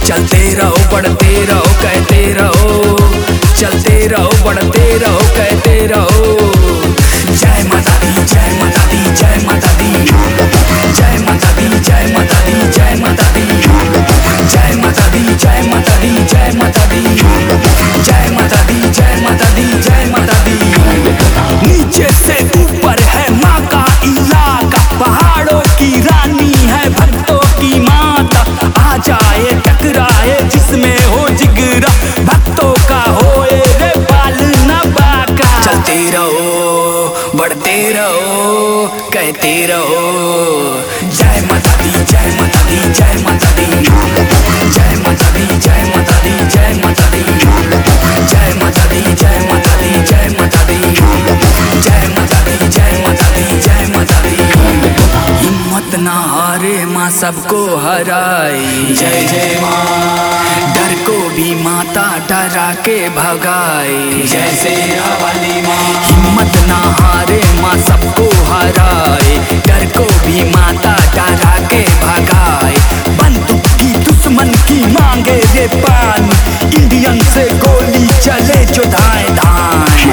चलते रहो बढ़ते रहो कहते रहो, चलते रहो बढ़ते रहो कहते रहो। जय माता दी जय माता दी जय माता दी, जय माता दी जय माता दी जय माता दी, जय माता दी जय माता दी जय माता दी, जय माता दी जय माता दी जय माता दी। नीचे से ऊपर है माँ का इलाका, पहाड़ों की रानी है भक्तों की माता। आ जाए टकराए जिसमें हो जिगरा, भक्तों का होए रे बाल न बाका। चलते रहो बढ़ते रहो कहते रहो। जय माता दी जय माता दी जय माता दी, जय माता दी जय माता दी जय माता दी, जय माता दी जय माता दी जय माता दी, जय माता दी जय माता दी जय माता दी। हिम्मत ना हारे माँ सबको हराए, जय जय माँ। डर को भी माता डरा के भगाए, जय शेरा वाली माँ। हिम्मत ना हारे माँ सबको हराए, डर को भी माता डरा के भगाए। बंदूक की दुश्मन की मांगे रे पानी, इंडियन से गोली चले जो धाए धाए।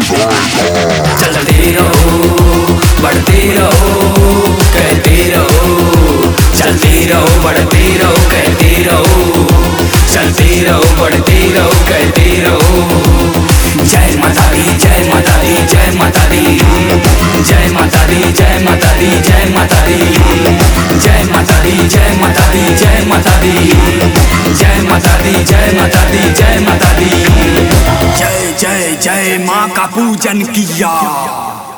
चलते रहो बढ़ते रहो कहते रहो, चलते रहो बढ़ते रहो कहते रहो, चलते रहो बढ़ते रहो कहते रहो। जय माता दी जय माता दी जय माता दी, जय माता दी जय माता दी जय माता दी, जय माता दी जय माता दी जय माता दी, जय माता दी जय माता दी जय माता दी। जय जय जय माँ का पूजन किया।